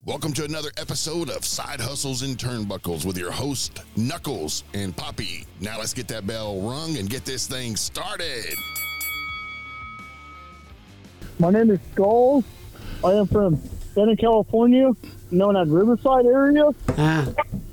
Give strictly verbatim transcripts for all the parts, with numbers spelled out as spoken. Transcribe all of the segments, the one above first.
Welcome to another episode of Side Hustles and Turnbuckles with your host, Knuckles and Poppy. Now let's get that bell rung and get this thing started. My name is Skulls. I am from Southern California, known as Riverside area. Ah,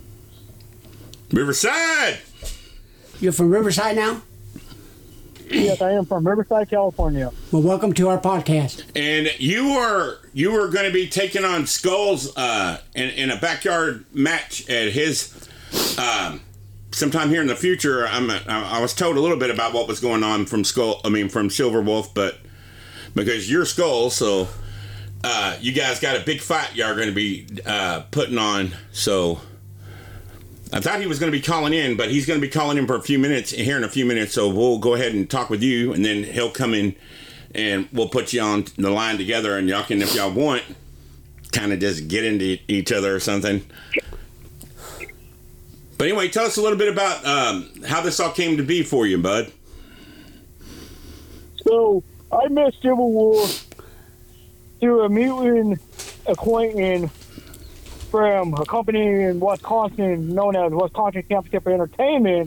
Riverside! you're from Riverside now? Yes, I am from Riverside, California. Well, welcome to our podcast. And you were you were going to be taking on Skulls uh, in, in a backyard match at his um, sometime here in the future. I'm I, I was told a little bit about what was going on from Skull. I mean from Silver Wolf, but because you're Skulls, so uh, you guys got a big fight you're going to be uh, putting on. So I thought he was going to be calling in, but he's going to be calling in for a few minutes here in a few minutes. So we'll go ahead and talk with you, and then he'll come in, and we'll put you on the line together, and y'all can, if y'all want, kind of just get into each other or something. But anyway, tell us a little bit about um, how this all came to be for you, bud. So I met Civil War through a mutual acquaintance from a company in Wisconsin known as Wisconsin Championship Entertainment.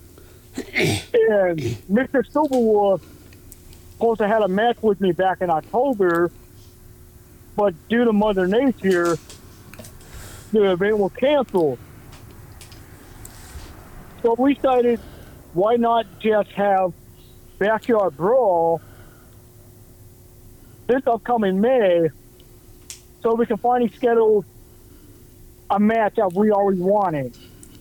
And Mister Silverwolf supposed to have a match with me back in October, but due to Mother Nature, the event was canceled. So we decided, why not just have Backyard Brawl this upcoming May, so we can finally schedule a match that we always wanted.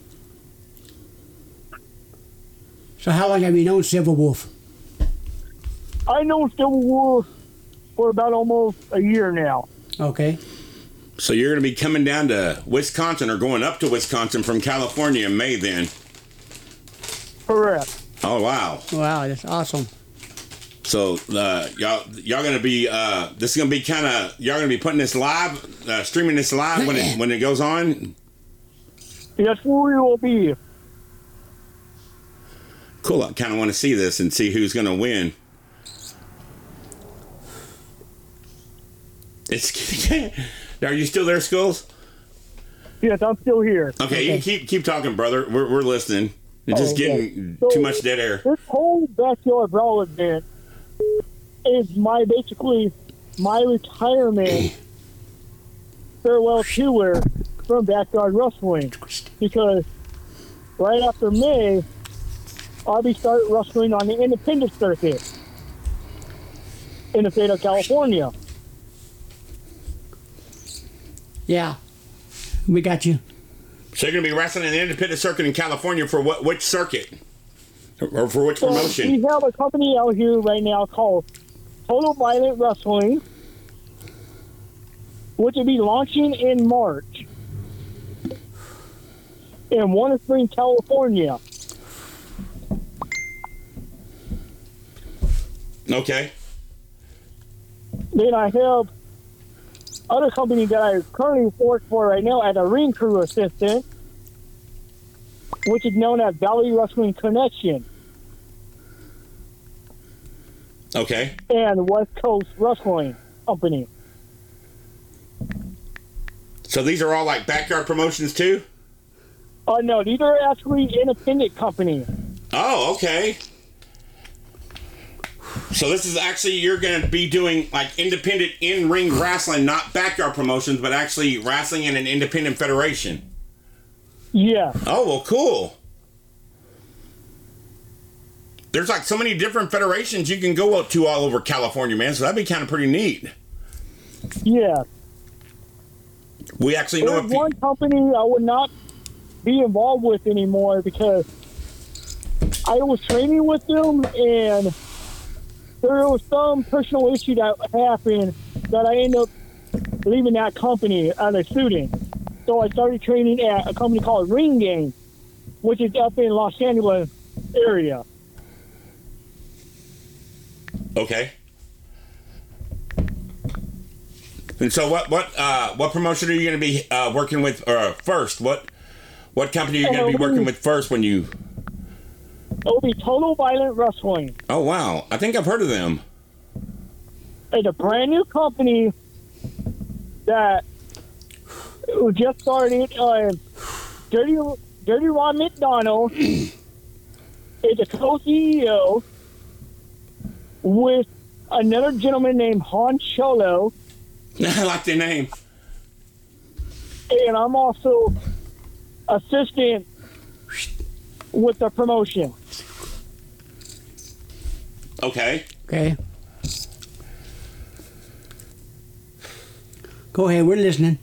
So how long have you known Silver Wolf? I know Civil War for about almost a year now. Okay. So you're going to be coming down to Wisconsin or going up to Wisconsin from California in May then? Correct. Oh, wow. Wow, that's awesome. So uh, y'all y'all gonna be uh, this is gonna be kind of y'all gonna be putting this live, uh, streaming this live when it when it goes on. Yes, we will be. Cool. I kind of want to see this and see who's gonna win. It's are you still there, Skulls? Yes, I'm still here. Okay, Okay. you keep keep talking, brother. We're we're listening. It's just Oh, okay. getting So, too much dead air. This whole Backyard Brawl event is my basically my retirement farewell tour from Backyard Wrestling, because right after May, I'll be starting wrestling on the independent circuit in the state of California. Yeah, we got you. So you're gonna be wrestling in the independent circuit in California for what? Which circuit? Or for which So promotion? we have a company out here right now called Total Violent Wrestling, which will be launching in March in Warner Springs, California. Okay. Then I have other company that I currently work for right now as a ring crew assistant, which is known as Valley Wrestling Connection Okay. and West Coast Wrestling Company. So these are all like backyard promotions too? Oh, uh, no, these are actually independent companies. Oh, okay. So this is actually, you're going to be doing like independent in-ring wrestling, not backyard promotions, but actually wrestling in an independent federation. Yeah. Oh, well, cool. There's like so many different federations you can go up to all over California, man. So that'd be kind of pretty neat. Yeah. We actually know There's if one company I would not be involved with anymore because I was training with them and there was some personal issue that happened that I ended up leaving that company as a student. So I started training at a company called Ring Game, which is up in Los Angeles area. Okay. And so, what what uh, what promotion are you going to be uh, working with uh, first? What what company are you going to be working with first when you? It'll be Total Violent Wrestling. Oh wow! I think I've heard of them. It's a brand new company that who just started. Uh, Dirty Dirty Ron McDonald is a co-C E O with another gentleman named Han Cholo. I like the name. And I'm also assistant with the promotion. Okay. Okay. Go ahead, we're listening.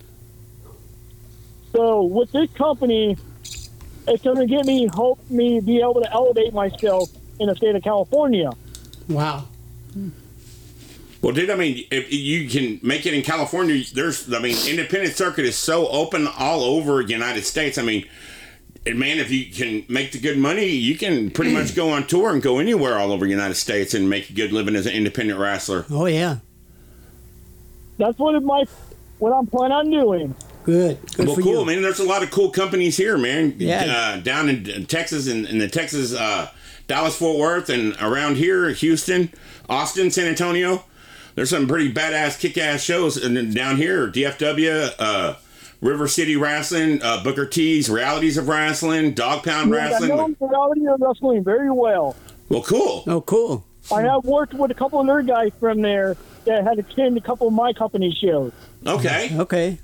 So with this company, it's going to get me, help me be able to elevate myself in the state of California. Wow. Well, dude, I mean, if you can make it in California, there's, I mean, independent circuit is so open all over the United States. I mean, and man, if you can make the good money, you can pretty much go on tour and go anywhere all over the United States and make a good living as an independent wrestler. Oh, yeah. That's what my what I'm planning on doing. Good. Good Well, for cool, you. man. There's a lot of cool companies here, man. Yeah. Uh, down in Texas, in, in the Texas, uh, Dallas, Fort Worth, and around here, Houston, Austin, San Antonio. There's some pretty badass, kick-ass shows. And then down here, D F W, uh, River City Wrestling, uh, Booker T's, Realities of Wrestling, Dog Pound Yeah, I Wrestling. know reality of wrestling very well. Well, cool. Oh, cool. I have worked with a couple of their guys from there that had attended a couple of my company shows. Okay. Okay.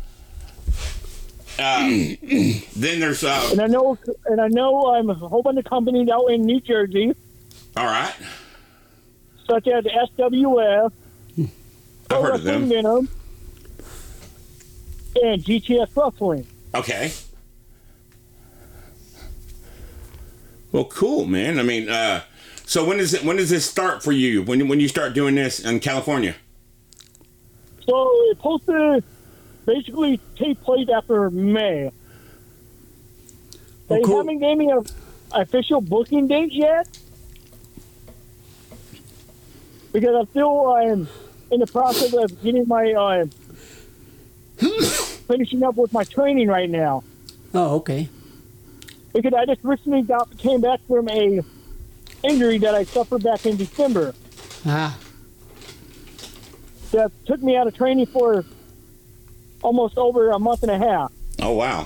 Um, then there's, uh, And I know, and I know, I'm a whole bunch of companies out in New Jersey, all right. such as S W F, I've heard of them. Venom, and G T S Wrestling. Okay. Well, cool, man. I mean, uh, so when does it, when does this start for you? When when you start doing this in California? So it's supposed to basically take place after May. They Oh, cool. haven't gave me an official booking date yet because I'm still um, in the process of getting my uh, finishing up with my training right now. Oh, okay. Because I just recently got came back from a injury that I suffered back in December Ah, that took me out of training for almost over a month and a half. Oh wow.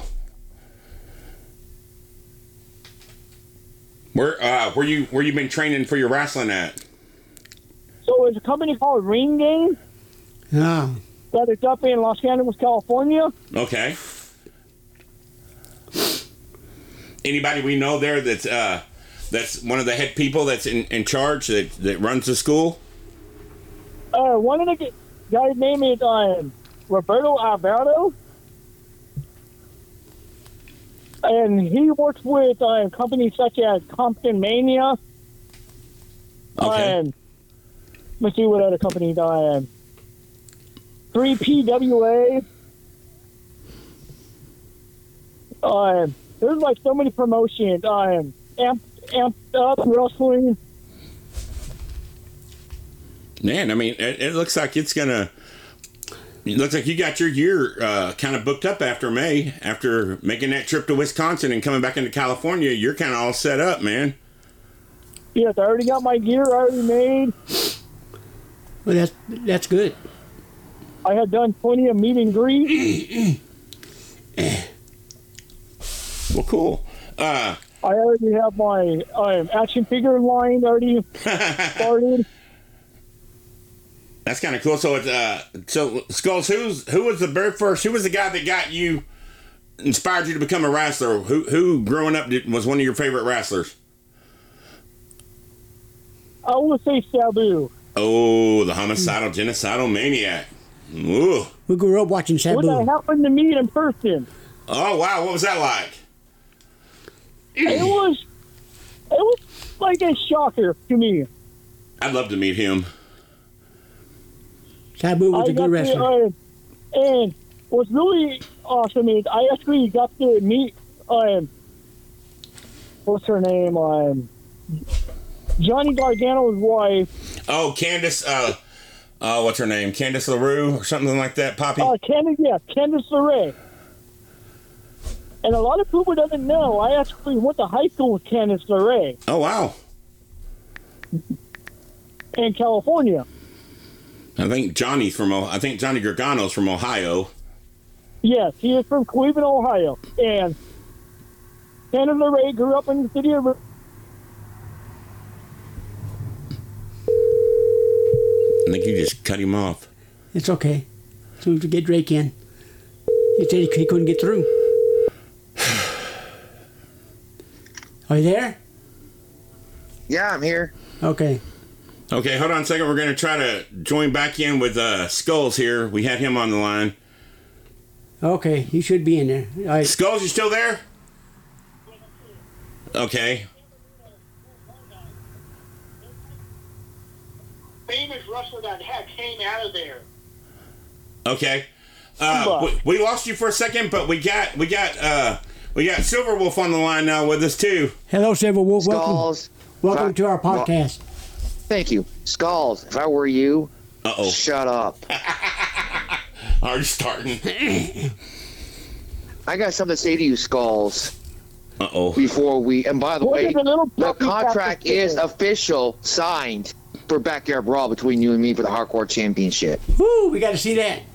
Where uh where you where you been training for your wrestling at? So it's a company called Ring Game ah. that is up in Los Angeles, California. Okay. Anybody we know there that's uh that's one of the head people that's in, in charge that, that runs the school? Uh, one of the g- guys' name is um, Roberto Alvarado. And he works with uh, companies such as Compton Mania. Okay. Um, let's see what other companies. Um, three P W A. Um, there's like so many promotions. Um, Amp, Amped Up Wrestling. Man, I mean, it, it looks like it's gonna. It looks like you got your year uh, kind of booked up after May. After making that trip to Wisconsin and coming back into California, you're kind of all set up, man. Yes, I already got my gear already made. Well, that's that's good. I had done plenty of meet and greet. Well, cool. Uh, I already have my um, action figure line already started. That's kind of cool. So, it's, uh, so Skulls, who's who was the very first? Who was the guy that got you, inspired you to become a wrestler? Who, who growing up did, was one of your favorite wrestlers? I would say Sabu. Oh, the homicidal, genocidal maniac. Ooh. We grew up watching When I Sabu. happened to meet in person, Oh wow, what was that like? it was it was like a shocker to me. I'd love to meet him. Sabu was I a got good wrestler. to, uh, and what's really awesome is I actually got to meet um, what's her name? Um, Johnny Gargano's wife. Oh, Candace. Uh, uh, what's her name? Candace LaRue or something like that. Poppy. Uh, Candace, yeah, Candace LeRae. And a lot of people doesn't know. I actually went to high school with Candace LeRae Oh wow. in California. I think Johnny's from. O- I think Johnny Gargano's from Ohio. Yes, he is from Cleveland, Ohio. And Canada Ray grew up in the city of... I think you just cut him off. It's okay. So we have to get Drake in. He said he couldn't get through. Are you there? Yeah, I'm here. Okay. Okay, hold on a second. We're going to try to join back in with uh, Skulls here. We had him on the line. Okay, he should be in there. All right. Skulls, you still there? Okay. Famous wrestler that had came out of there. Okay. Uh, we, we lost you for a second, but we got we got uh, we got Silver Wolf on the line now with us too. Hello, Silver Wolf. Skulls. Welcome, welcome I, to our podcast. Well, thank you. Skulls, if I were you, Uh-oh. shut up. Already starting. I got something to say to you, Skulls. Uh-oh. Before we, and by the Look way, at the little the puppy contract cat is that's official, signed for Backyard Brawl between you and me for the Hardcore Championship. Woo, we got to see that.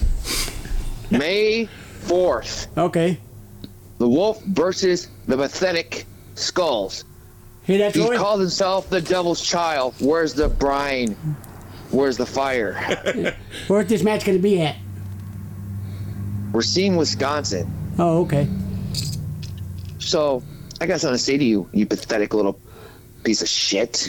May fourth, Okay. the Wolf versus the pathetic Skulls. Hey, that's He Roy. calls himself the Devil's Child. Where's the brine? Where's the fire? Where's this match going to be at? We're seeing Wisconsin. Oh, okay. So, I got something to say to you, you pathetic little piece of shit.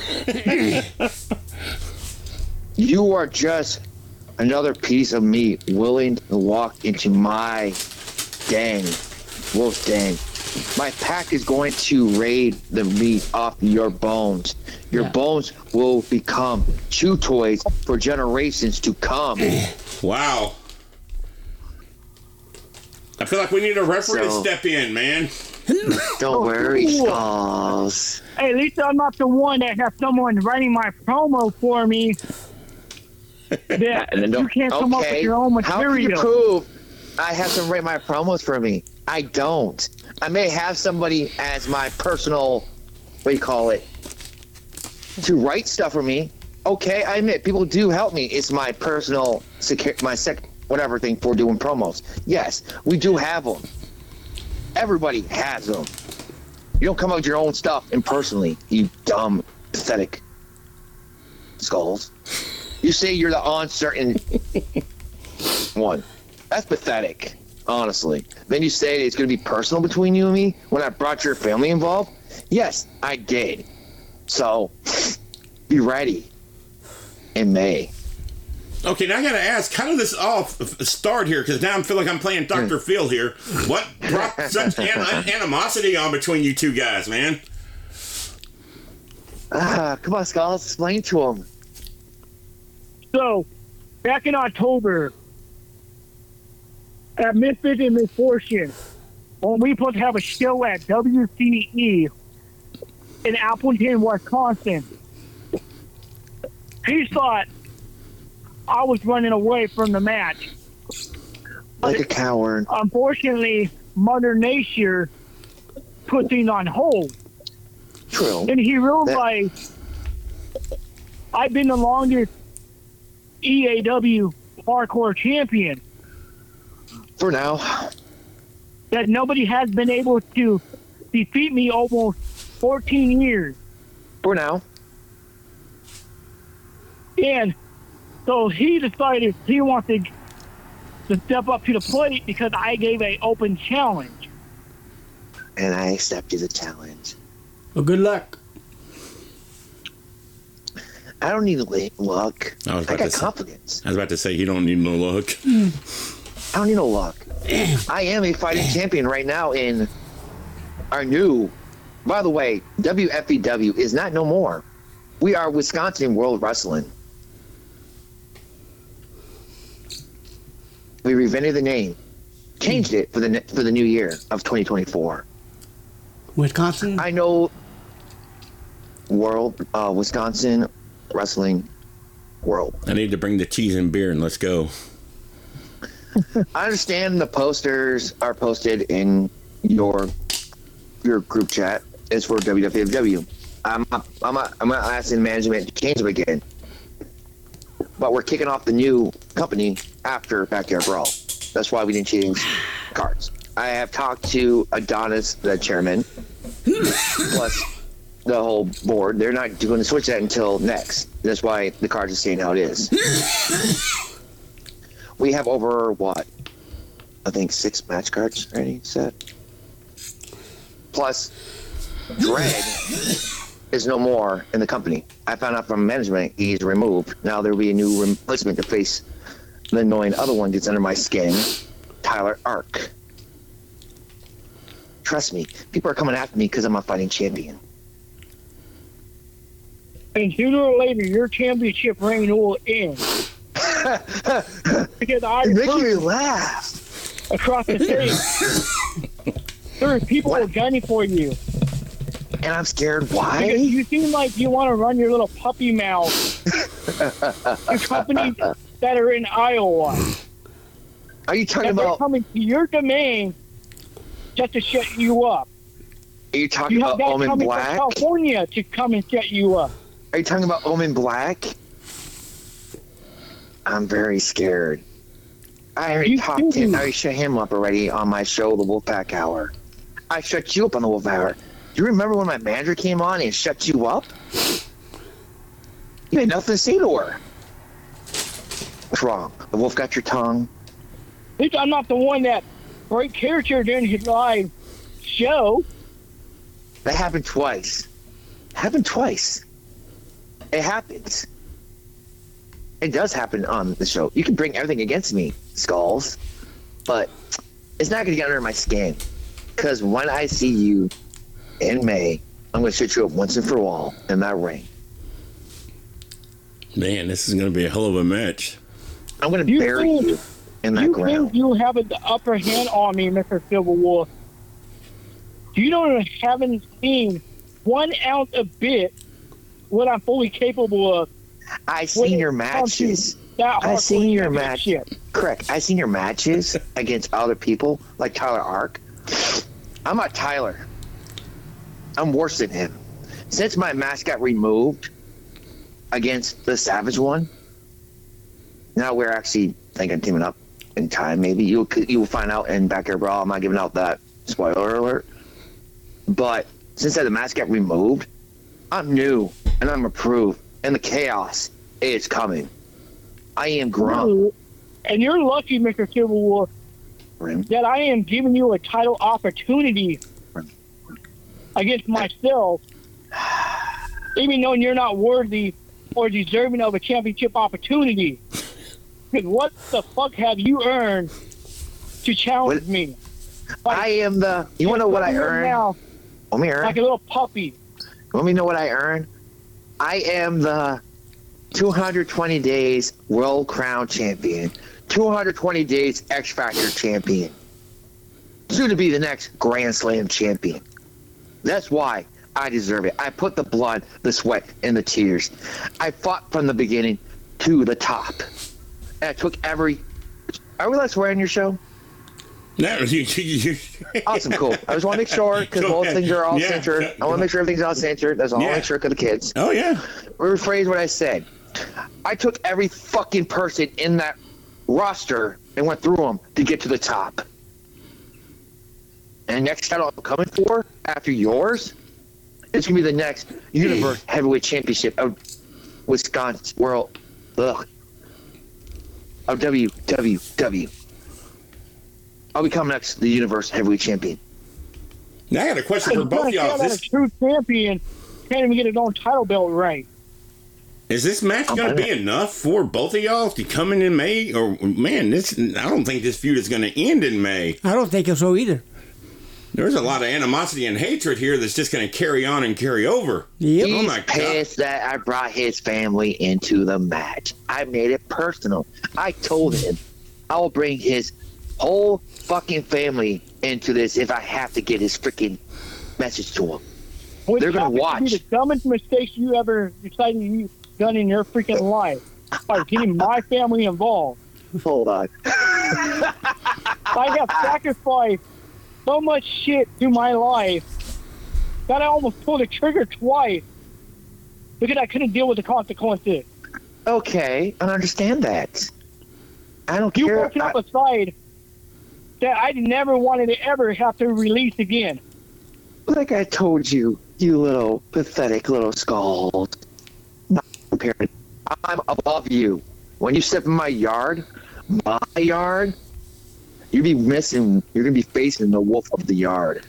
You are just another piece of meat willing to walk into my den, wolf's den. My pack is going to raid the meat off your bones. Your Yeah. bones will become chew toys for generations to come. Wow. I feel like we need a referee to So- step in, man. Don't worry, cool. Skulls. Hey, at least I'm not the one that has someone writing my promo for me. That And then you don't- can't come up with okay, your own how can you material. prove I have to write my promos for me? I don't. I may have somebody as my personal, what do you call it, to write stuff for me. Okay, I admit people do help me. It's my personal, secu- my sec, whatever thing for doing promos. Yes, we do have them. Everybody has them. You don't come up with your own stuff impersonally, you dumb, pathetic Skulls. You say you're the uncertain one. That's pathetic, honestly. Then you say it's going to be personal between you and me when I brought your family involved? Yes, I did. So, be ready in May. Okay, now I gotta ask, how did this all f- start here? Because now I feel like I'm playing Doctor Phil here. What brought such an- animosity on between you two guys, man? Ah, come on, Scott, let's explain to him. So, back in October, at Misfit and Misfortune, when we supposed to have a show at W C E in Appleton, Wisconsin, he thought I was running away from the match. Like a coward. Unfortunately, Mother Nature put things on hold. True. And he realized I've been the longest E A W hardcore champion, For now. that nobody has been able to defeat me almost fourteen years. For now. And so he decided he wanted to step up to the plate because I gave a open challenge. And I accepted the challenge. Well, good luck. I don't need la- luck. I was I about got to say- confidence. I was about to say, you don't need no look. I don't need no luck. I am a fighting champion right now in our new, by the way, W F E W is not no more. We are Wisconsin World Wrestling. We reinvented the name, changed it for the ne- for the new year of twenty twenty-four. Wisconsin? I know World uh, Wisconsin Wrestling World. I need to bring the cheese and beer and let's go. I understand the posters are posted in your your group chat. It's for W W W. I'm not, I'm not, I'm not asking management to change them again. But we're kicking off the new company after Backyard Brawl. That's why we didn't change cards. I have talked to Adonis, the chairman, plus the whole board. They're not going to switch that until next. That's why the cards are staying how it is. We have over, what? I think six match cards already set. Plus, Greg is no more in the company. I found out from management he's removed. Now there will be a new replacement to face the annoying other one that's under my skin, Tyler Ark. Trust me, people are coming after me because I'm a fighting champion. And sooner or later, your championship reign will end. Because I You're making me laugh. Across the state, there are people What? who are gunning for you. And I'm scared. Because Why? you seem like you want to run your little puppy mouth to companies that are in Iowa. Are you talking And they're about? coming to your domain just to shut you up. Are you talking You have about that Omen coming Black? from California to come and shut you up. Are you talking about Omen Black? I'm very scared. I already You talked to him. do. I already shut him up already on my show, The Wolfpack Hour. I shut you up on The Wolf Hour. Do you remember when my manager came on and shut you up? You had nothing to say to her. What's wrong? The wolf got your tongue? At least I'm not the one that break character during his live show. That happened twice. Happened twice. It happens. It does happen on the show. You can bring everything against me, Skulls, but it's not going to get under my skin. Because when I see you in May, I'm going to shut you up once and for all in that ring. Man, this is going to be a hell of a match. I'm going to You bury think- you in that You ground. think you have the upper hand on me, Mister Silver Wolf. You don't haven't seen one ounce of bit what I'm fully capable of. I when seen it your comes to matches. that I seen hardcore your match. championship. Correct. I seen your matches against other people like Tyler Ark. I'm not Tyler. I'm worse than him. Since my mask got removed against the Savage one, now we're actually thinking teaming up in time. Maybe you'll you'll find out in Backyard Brawl. I'm not giving out that spoiler alert. But since the mask got removed, I'm new and I'm approved, and the chaos is coming. I am Grump. And you're lucky, Mister Silver Wolf, that I am giving you a title opportunity against myself, even though you're not worthy or deserving of a championship opportunity. Because what the fuck have you earned to challenge What? me? I am the. You want to know what I earned? Now, Let me earn. like a little puppy. Let me know what I earned. I am the two hundred twenty days World Crown Champion, two hundred twenty days X Factor Champion, soon to be the next Grand Slam Champion. That's why I deserve it. I put the blood, the sweat, and the tears. I fought from the beginning to the top. And I took every. Are we allowed to swear on your show? No, you, you, you, Awesome, cool. I just want to make sure because Go most ahead. things are all Yeah, censored. yeah. I want to make sure everything's all censored. That's all I Yeah. want to make sure for the kids. Oh, yeah. Rephrase what I said. I took every fucking person in that roster and went through them to get to the top. And next title I'm coming for after yours, it's gonna be the next Universe Heavyweight Championship of Wisconsin World, ugh, of W W W. I'll become next the Universe Heavyweight Champion. Now I got a question for It's both gonna of y'all. tell Is that a this, true champion can't even get his own title belt right. is this match going to be enough for both of y'all to come in in May? Or, man, this I don't think this feud is going to end in May. I don't think so either. There's a lot of animosity and hatred here that's just going to carry on and carry over. Yep. Oh, He's my God. pissed that I brought his family into the match. I made it personal. I told him I will bring his whole fucking family into this if I have to get his freaking message to him. Which They're gonna happens to watch. be the dumbest mistake you ever decided you've done in your freaking life by getting my family involved. Hold on. I have sacrificed so much shit to my life that I almost pulled the trigger twice because I couldn't deal with the consequences. Okay, I understand that. I don't You care. broken up I- aside that I never wanted to ever have to release again. Like I told you, you little pathetic little skulls. Not compared. I'm above you. When you step in my yard, my yard, you'll be missing. You're gonna be facing the wolf of the yard.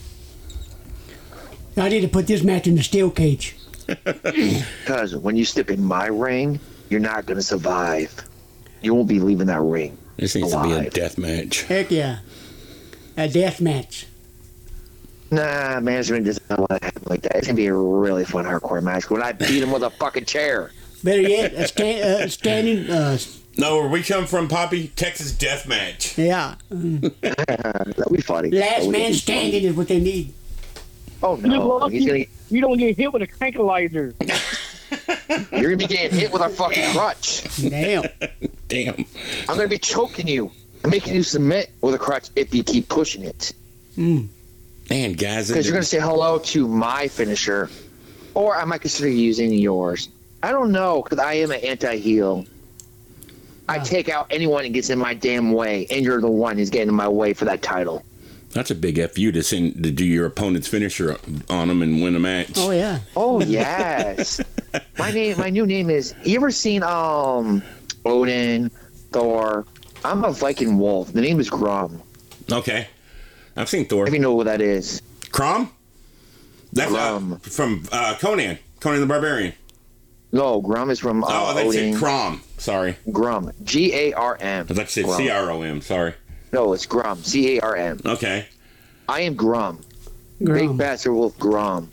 I need to put this match in the steel cage. Because when you step in my ring, you're not gonna survive. You won't be leaving that ring. This needs alive. to be a death match. Heck yeah. A death match. Nah, management doesn't want to happen like that. It's gonna be a really fun hardcore match when I beat him with a fucking chair. Better yet, a sta- uh, standing. Uh, no, where we come from, Poppy, Texas death match. Yeah. That'll be funny. Last That'll man standing is what they need. Oh no! He's gonna... You don't get hit with a tranquilizer. You're gonna be getting hit with a fucking crutch. Damn. Damn. I'm gonna be choking you and making you submit with a crutch if you keep pushing it. Mm. Man, guys. Because you're gonna say hello to my finisher, or I might consider using yours. I don't know, because I am an anti-heel. I Wow. take out anyone that gets in my damn way, and you're the one who's getting in my way for that title. That's a big F you to send to do your opponent's finisher on them and win a match. Oh yeah. Oh yes. my name, my new name is. You ever seen um Odin, Thor? I'm a Viking wolf. The name is Grom. Okay, I've seen Thor. If you know what that is. Crom? That's uh, Grom. from uh, Conan. Conan the Barbarian. No, Grom is from uh, oh, they Odin. said Crom. Sorry. Grom. G A R M. I thought you said C R O M. Sorry. No, it's Grom. C A R M. Okay. I am Grom. Grom. Big Bastard Wolf Grom.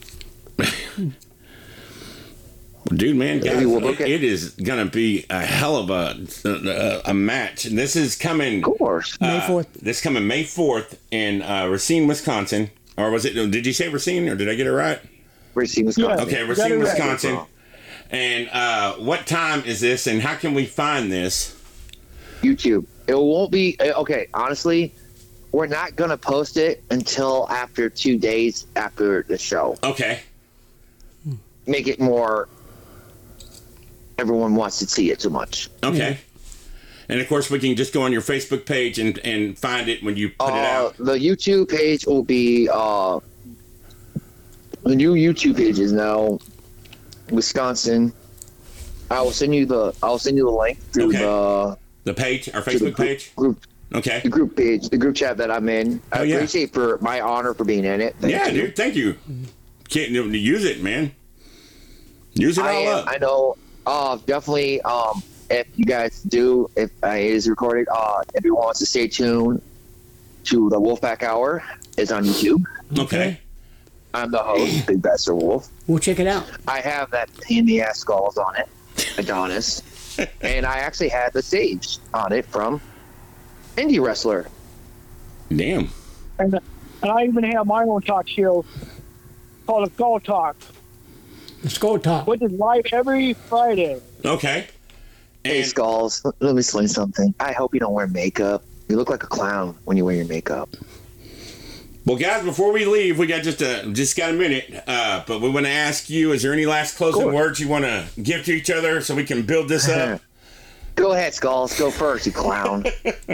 Dude, man, guys, Maybe we'll look it, at- it is going to be a hell of a, a, a match. And this is coming. Of course. May fourth. Uh, this coming May fourth in uh, Racine, Wisconsin. Or was it, did you say Racine or did I get it right? Racine, Wisconsin. Yeah. Okay, Got Racine, it right. Wisconsin. And uh, what time is this and how can we find this? YouTube. It won't be uh, okay. Honestly, we're not gonna post it until after two days after the show. Okay. Make it more. Everyone wants to see it too much. Okay. And of course, we can just go on your Facebook page and, and find it when you put Uh, it out. the YouTube page will be uh, the new YouTube page is now Wisconsin. I will send you the. I'll send you the link to Okay. the The page, our to the Facebook group, page. Group, Okay. the group page, the group chat that I'm in. I Oh, yeah. appreciate for my honor for being in it. Thank Yeah, you. dude. Thank you. Can't use it, man. Use it I all am, up. I know. Uh, definitely. Um, if you guys do, if uh, it is recorded, uh, if you wants to stay tuned to the Wolfpack Hour, it's on YouTube. Okay. I'm the host, Big Bastard Wolf. We'll check it out. I have that pain in the ass skulls on it, Adonis, and I actually had the sage on it from indie wrestler. Damn. And, and I even have my own talk show called the Skull Talk, The skull top. which is live every Friday. Okay. Hey, And Skulls, let me explain something. I hope you don't wear makeup. You look like a clown when you wear your makeup. well, guys, before we leave, we got just a just got a minute. Uh, but we want to ask you: is there any last closing Cool. words you want to give to each other so we can build this up? Go ahead, Skulls. Go first, you clown.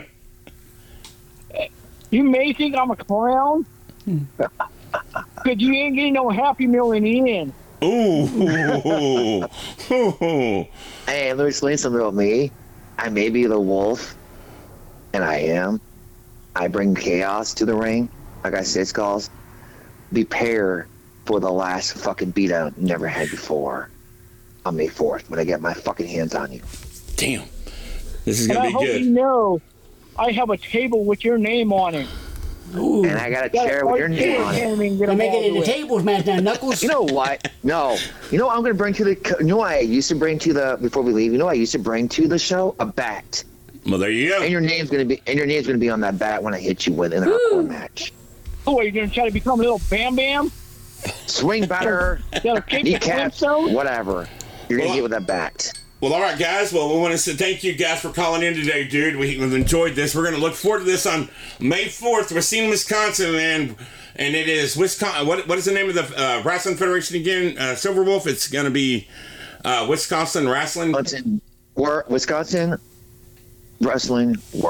You may think I'm a clown, because you ain't getting no Happy Meal in the end. Ooh. Ooh. Hey, let me explain something about me. I may be the wolf, and I am. I bring chaos to the ring. Like I said, Skulls, prepare for the last fucking beatdown you never had before on May fourth when I get my fucking hands on you. Damn. This is And gonna I be hope good. you know I have a table with your name on it. Ooh. And I got a Got chair with your name on it. Don't make it in the tables match now, Knuckles. You know what? No. You know what I'm going to bring to the... You know what I used to bring to the... Before we leave, you know what I used to bring to the show? A bat. Well, there you go. And your name's going to be... And your name's going to be on that bat when I hit you with in the hardcore match. Oh, are you going to try to become a little Bam Bam? Swing batter, That'll keep the kneecaps, Flintstones? whatever. You're going to Well, get with that bat. Well, all right, guys. Well, we want to say thank you guys for calling in today, dude. We, we've enjoyed this. We're going to look forward to this on May fourth. Racine, Wisconsin, man. And it is Wisconsin. What, what is the name of the uh, Wrestling Federation again? Uh, Silver Wolf. It's going to be uh, Wisconsin Wrestling. Wisconsin, Wor- Wisconsin Wrestling World.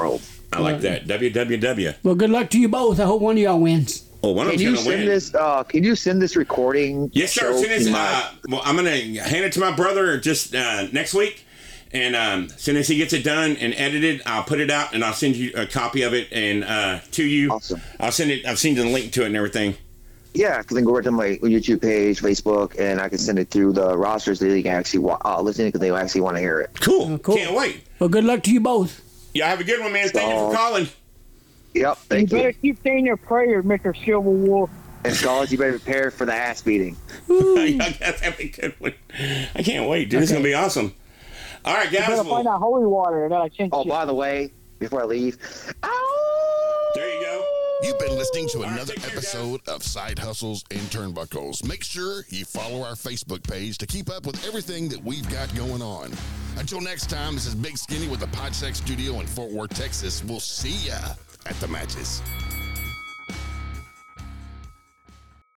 I like that. W W W. Well, good luck to you both. I hope one of y'all wins. Oh, one of Can them's you gonna send win. this? Uh, can you send this recording? Yes, sir. show As soon as to my- uh, well, I'm gonna hand it to my brother just uh, next week, and um, as soon as he gets it done and edited, I'll put it out and I'll send you a copy of it and uh, to you. Awesome. I'll send it. I've seen the link to it and everything. Yeah, because I can go right to my YouTube page, Facebook, and I can send it through the rosters so they can actually wa- uh, listen because they actually want to hear it. Cool. Oh, cool. Can't wait. Well, good luck to you both. Yeah, have a good one, man. Thank you for So- calling. Yep, You thank better you. keep saying your prayers, Mister Silver Wolf. And Scholars, you better prepare for the ass beating. That's have a good one. I can't wait, dude. This is gonna be awesome. All right, You guys. better Well, find that holy water that I sent Oh, you. by the way, before I leave, ow! there you go. You've been listening to right, another take care, episode of Side Hustles and Turnbuckles. Make sure you follow our Facebook page to keep up with everything that we've got going on. Until next time, this is Big Skinny with the Podsex Studio in Fort Worth, Texas. We'll see ya at the matches.